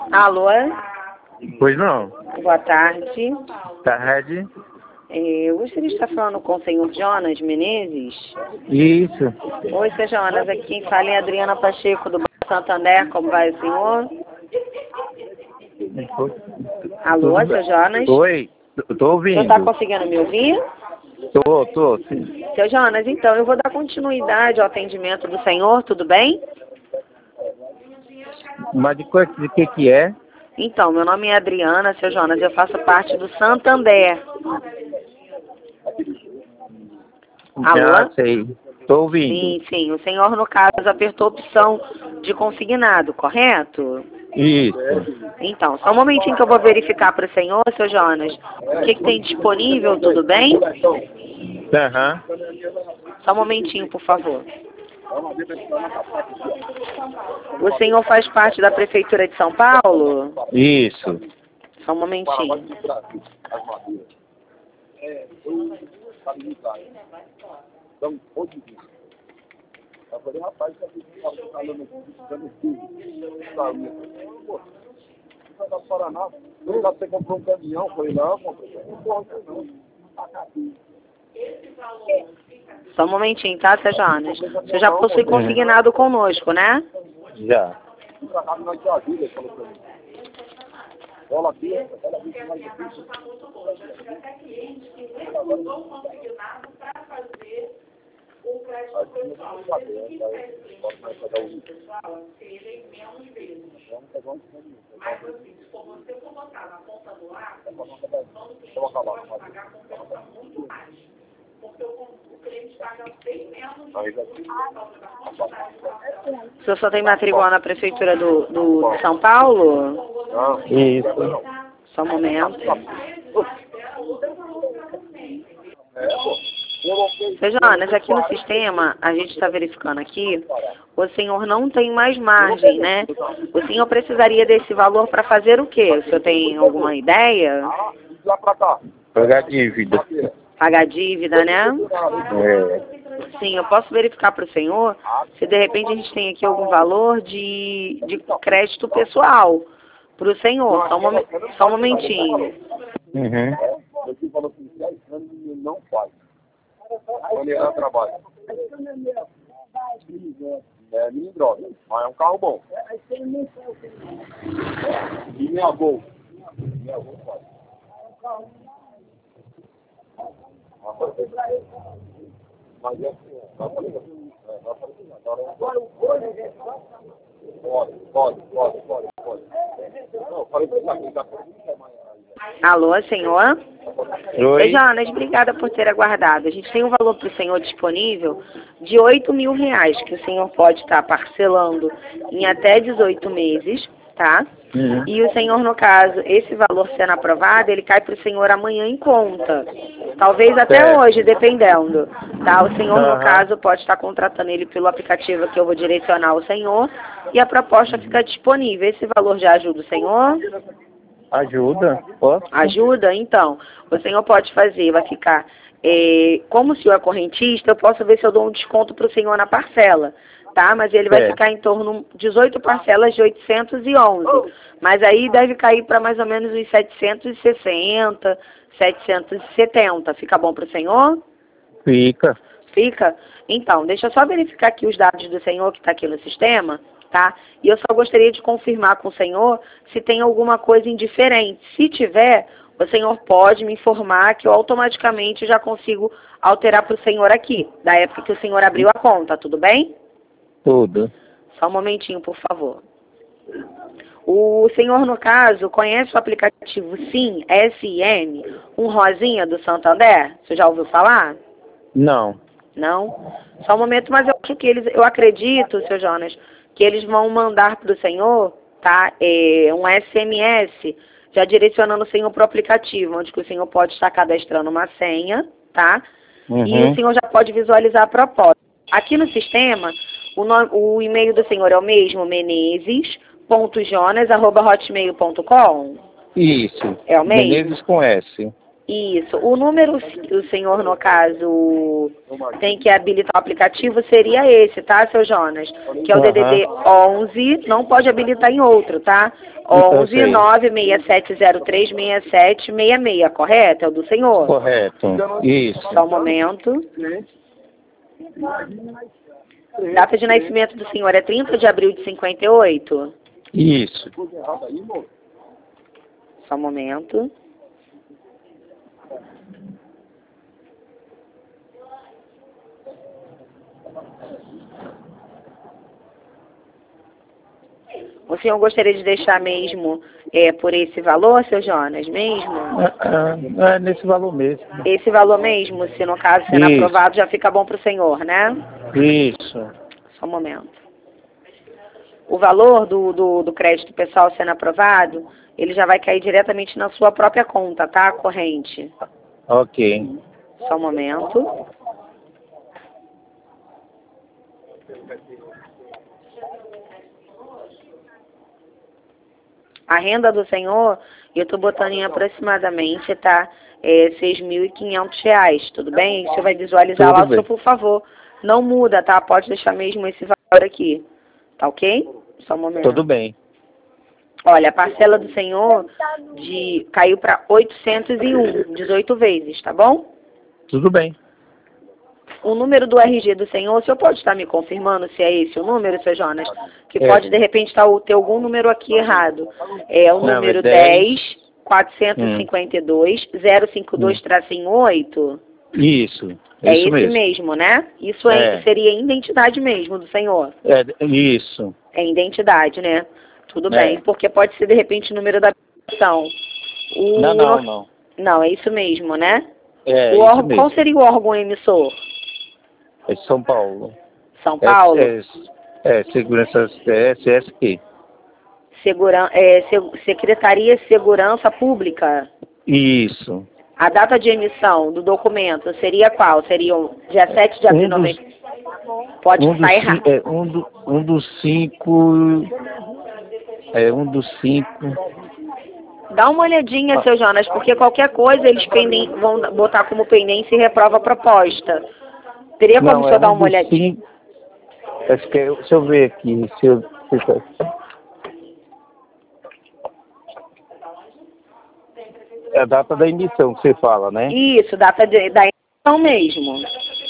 Alô? Pois não. Boa tarde. Tarde. Eu gostaria de estar falando com o senhor Jonas Menezes. Isso. Oi, seu Jonas. Aqui quem fala é Adriana Pacheco, do Banco Santander. Como vai o senhor? Alô, seu Jonas? Oi, tô O ouvindo. senhor está conseguindo me ouvir? Tô, sim. Seu Jonas, então, eu vou dar continuidade ao atendimento do senhor, tudo bem? Mas de que é? Então, meu nome é Adriana, seu Jonas, eu faço parte do Santander. Alô? Já sei. Tô ouvindo. Sim, sim. O senhor, no caso, apertou a opção de consignado, correto? Isso. Então, só um momentinho que eu vou verificar para o senhor, seu Jonas, o que tem disponível, tudo bem? Aham. Só um momentinho, por favor. O senhor faz parte da Prefeitura de São Paulo? Isso. Só um momentinho. Você comprou um caminhão, foi lá, Só um momentinho, tá, seu Jonas? Você já possui consignado conosco, né? Já. O senhor só tem matrícula na Prefeitura de São Paulo? Isso. Só um momento. Seu Jonas, aqui no sistema, a gente está verificando aqui, o senhor não tem mais margem, né? O senhor precisaria desse valor para fazer o quê? O senhor tem alguma ideia? Pagar dívida. Pagar dívida, né? É. Sim, eu posso verificar para o senhor se de repente a gente tem aqui algum valor de crédito pessoal para o senhor. Só um momentinho. Uhum. não faz. Quando ele trabalho. É mini droga, mas é um carro bom. E minha Gol. Minha Gol faz. Mas é assim, pode. Não, falei pra ele tá com Alô, senhor? Oi. Oi, Jonas, obrigada por ter aguardado. A gente tem um valor para o senhor disponível de R$ 8.000, que o senhor pode estar parcelando em até 18 meses, tá? Uhum. E o senhor, no caso, esse valor sendo aprovado, ele cai para o senhor amanhã em conta. Talvez até Certo. hoje, dependendo. Tá? O senhor, no Aham. caso, pode estar contratando ele pelo aplicativo que eu vou direcionar ao senhor e a proposta fica disponível. Esse valor já ajuda o senhor? Ajuda? Posso? Ajuda? Então, o senhor pode fazer, vai ficar, como o senhor é correntista, eu posso ver se eu dou um desconto para o senhor na parcela, tá? Mas ele vai Certo. ficar em torno de 18 parcelas de 811, mas aí deve cair para mais ou menos uns 760, 770. Fica bom para o senhor? Fica. Fica? Então, deixa eu só verificar aqui os dados do senhor que está aqui no sistema, tá? E eu só gostaria de confirmar com o senhor se tem alguma coisa indiferente. Se tiver, o senhor pode me informar que eu automaticamente já consigo alterar para o senhor aqui, da época que o senhor abriu a conta, tudo bem? Tudo. Só um momentinho, por favor. O senhor, no caso, conhece o aplicativo SIM, S-I-M, um rosinha do Santander? Você já ouviu falar? Não. Não? Só um momento, mas eu acho que eu acredito, seu Jonas, que eles vão mandar para o senhor, tá, um SMS, já direcionando o senhor para o aplicativo, onde que o senhor pode estar cadastrando uma senha, tá? Uhum. E o senhor já pode visualizar a proposta. Aqui no sistema, o e-mail do senhor é o mesmo, menezes.jonas@hotmail.com? Isso. É o mesmo? Menezes com S. Isso. O número que o senhor, no caso, tem que habilitar o aplicativo seria esse, tá, seu Jonas? Que é o DDD 11, não pode habilitar em outro, tá? 11 96703 6766, correto? É o do senhor? Correto. Isso. Só um momento. Data de nascimento do senhor é 30 de abril de 58? Isso. Só um momento. O senhor gostaria de deixar mesmo por esse valor, seu Jonas, mesmo? É nesse valor mesmo. Esse valor mesmo, se no caso sendo Isso. aprovado, já fica bom para o senhor, né? Isso. Só um momento. O valor do crédito pessoal sendo aprovado, ele já vai cair diretamente na sua própria conta, tá? Corrente. Ok. Só um momento. A renda do senhor, eu estou botando em aproximadamente, tá? R$ 6.500, tudo bem? O senhor vai visualizar Tudo lá, bem. senhor, por favor. Não muda, tá? Pode deixar mesmo esse valor aqui. Tá ok? Só um momento. Tudo bem. Olha, a parcela do senhor caiu para 801, 18 vezes, tá bom? Tudo bem. O número do RG do senhor, o senhor pode estar me confirmando se é esse o número, seu Jonas? Que É. pode, de repente, ter algum número aqui errado. É o Não, número é 10 452 052-8. Isso. É Isso esse mesmo. mesmo, né? Isso É. seria identidade mesmo do senhor. Isso. É identidade, né? Tudo É. bem, porque pode ser, de repente, o número da habitação. Não. Não, é isso mesmo, né? É O isso órgão, mesmo. qual seria o órgão emissor? É São Paulo. São Paulo? Segurança SSP. Secretaria de Segurança Pública. Isso. A data de emissão do documento seria qual? Seria o dia 7 de abril de 90? Pode estar errado. Um dos cinco. Um dos cinco. Dá uma olhadinha, seu Jonas, porque qualquer coisa eles vão botar como pendência e reprova a proposta. Teria como o senhor dar uma olhadinha? Acho que deixa eu ver aqui. É a data da emissão que você fala, né? Isso, data da emissão mesmo.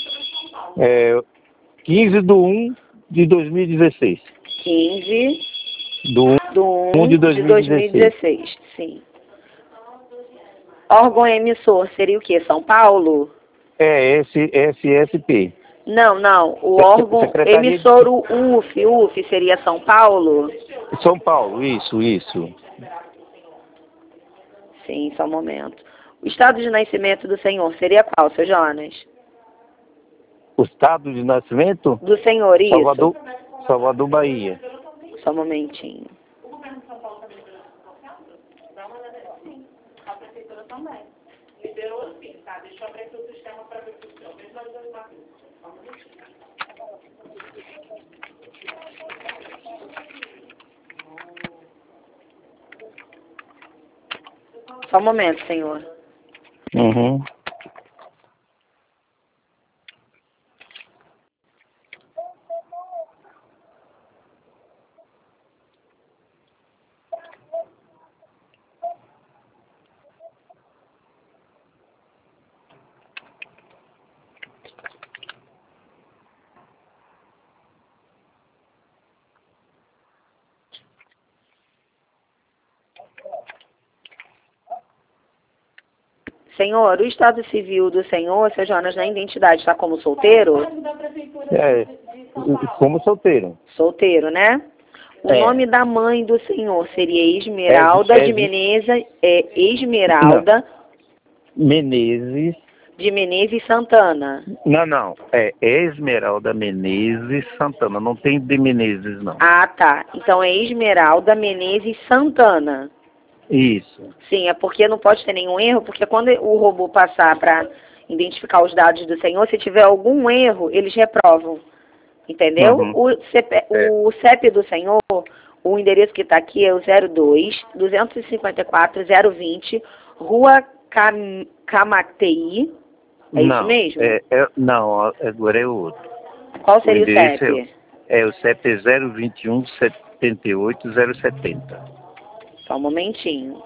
15/1/2016. 15 Do de 1 de de 2016. 2016, sim. Órgão emissor seria o quê? São Paulo? SSP. Não. O órgão Secretaria emissor, o UF seria São Paulo? São Paulo, isso. Sim, só um momento. O estado de nascimento do senhor seria qual, seu Jonas? O estado de nascimento? Do senhor, isso. Salvador, Bahia. Só um momentinho. Só um momento, senhor. Uhum. Senhor, o estado civil do senhor, seu Jonas, na identidade está como solteiro? Como solteiro. Solteiro, né? O nome da mãe do senhor seria Esmeralda de Menezes, Esmeralda Menezes. de Menezes Santana. Não. É Esmeralda Menezes Santana. Não tem de Menezes, não. Ah, tá. Então é Esmeralda Menezes Santana. Isso. Sim, é porque não pode ter nenhum erro, porque quando o robô passar para identificar os dados do senhor, se tiver algum erro, eles reprovam. Entendeu? Uhum. O CEP do senhor, o endereço que está aqui é o 02-254-020, Rua Camateí. É não, isso mesmo? Não, agora é outro. Qual seria o endereço CEP? O CEP é 021 78 070. Só um momentinho.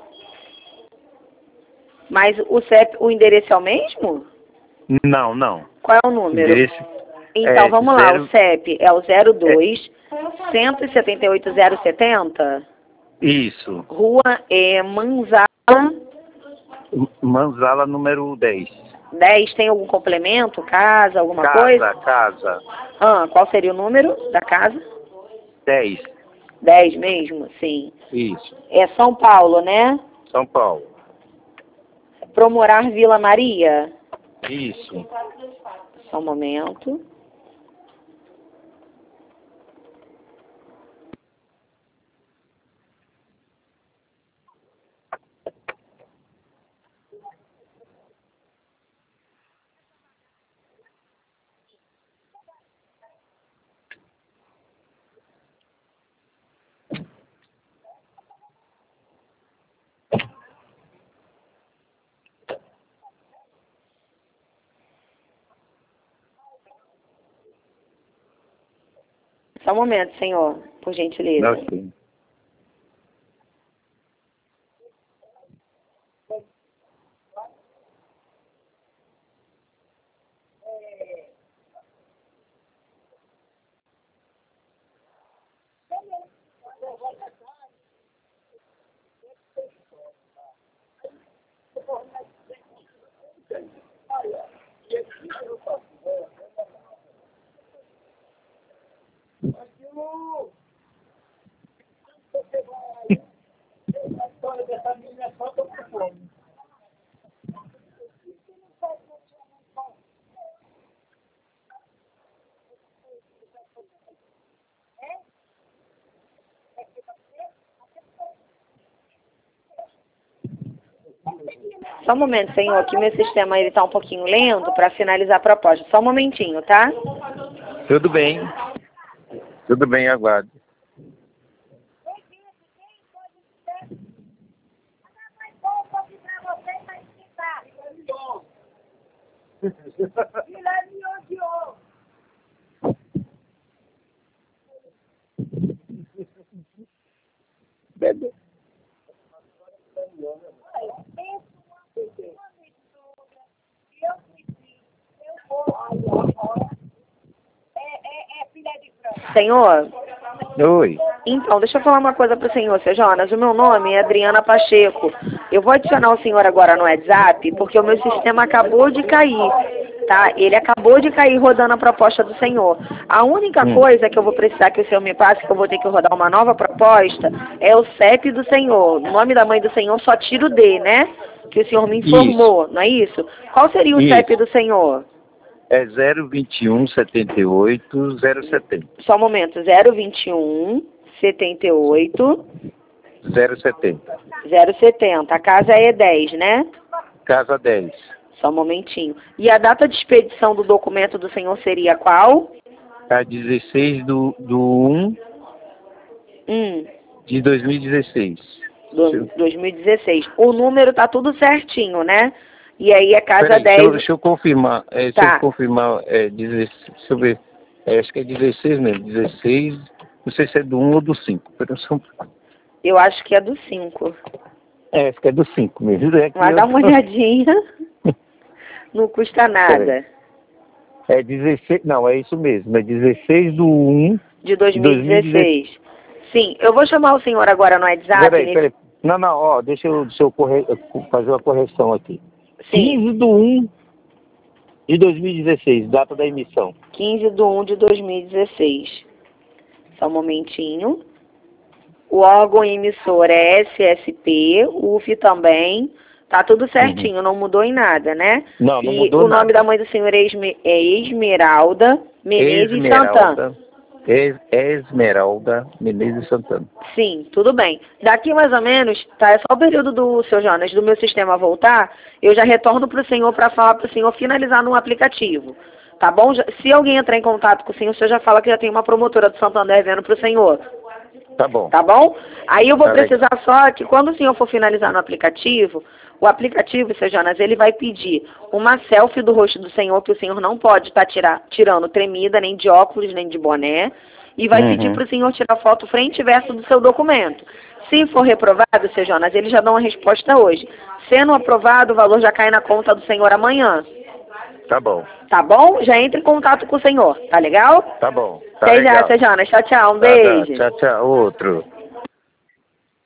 Mas o CEP, o endereço é o mesmo? Não, não. Qual é o O número? endereço Então, vamos lá, zero- o CEP é o 02 178 070, Isso. Rua Manzala Manzala número 10. 10. Tem algum complemento, casa, alguma coisa? Casa. Qual seria o número da casa? 10. 10 mesmo, sim. Isso. É São Paulo, né? São Paulo. Promorar Vila Maria. Isso. Só um momento. Só um momento, senhor, por gentileza. Ok. Só um momento, senhor, que meu sistema ele tá um pouquinho lento para finalizar a proposta. Só um momentinho, tá? Tudo bem. Tudo bem, aguardo. Bebe. Senhor, Oi. então, deixa eu falar uma coisa pro senhor, seu Jonas. O meu nome é Adriana Pacheco. Eu vou adicionar o senhor agora no WhatsApp, porque o meu sistema acabou de cair, tá? Ele acabou de cair rodando a proposta do senhor. A única coisa que eu vou precisar que o senhor me passe, que eu vou ter que rodar uma nova proposta, é o CEP do senhor. O nome da mãe do senhor só tira o D, né? Que o senhor me informou, não é isso? Qual seria o Isso. CEP do senhor? É 021 78 070. Só um momento, 021 78 070. 070. A casa é 10, né? Casa 10. Só um momentinho. E a data de expedição do documento do senhor seria qual? A 16 do 1 de 2016. 2016. O número tá tudo certinho, né? E aí a casa Peraí, 10... deixa eu confirmar. Tá. Deixa eu confirmar. 16, deixa eu ver. Acho que é 16 mesmo. 16. Não sei se é do 1 ou do 5. Eu acho que é do 5. Acho que é do 5 mesmo. Mas dá uma olhadinha. Não custa nada. É 16. Não, é isso mesmo. É 16 do 1 de 2016. Sim, eu vou chamar o senhor agora no WhatsApp. Peraí. Não, ó, deixa eu fazer uma correção aqui. Sim. 15 do 1 de 2016, data da emissão. 15 de 1 de 2016. Só um momentinho. O órgão emissor é SSP, o UF também. Tá tudo certinho, não mudou em nada, né? Não e mudou o nome nada. da mãe do senhor é Esmeralda Menezes Santana. Esmeralda Menezes Santana. Sim, tudo bem. Daqui mais ou menos, tá? É só o período do seu Jonas, do meu sistema voltar, eu já retorno para o senhor para falar para o senhor finalizar no aplicativo. Tá bom? Se alguém entrar em contato com o senhor já fala que já tem uma promotora do Santander vendo para o senhor. Tá bom. Tá bom? Aí eu vou Tá precisar só que quando o senhor for finalizar no aplicativo, o aplicativo, seu Jonas, ele vai pedir uma selfie do rosto do senhor, que o senhor não pode estar tirando tremida, nem de óculos, nem de boné, e vai pedir para o senhor tirar foto frente e verso do seu documento. Se for reprovado, seu Jonas, eles já dão a resposta hoje. Sendo aprovado, o valor já cai na conta do senhor amanhã. Tá bom. Tá bom? Já entre em contato com o senhor, tá legal? Tá bom. Tá Até legal. já, seu Jonas. Tchau, tchau. Um Tá, beijo. tchau, tchau. Outro.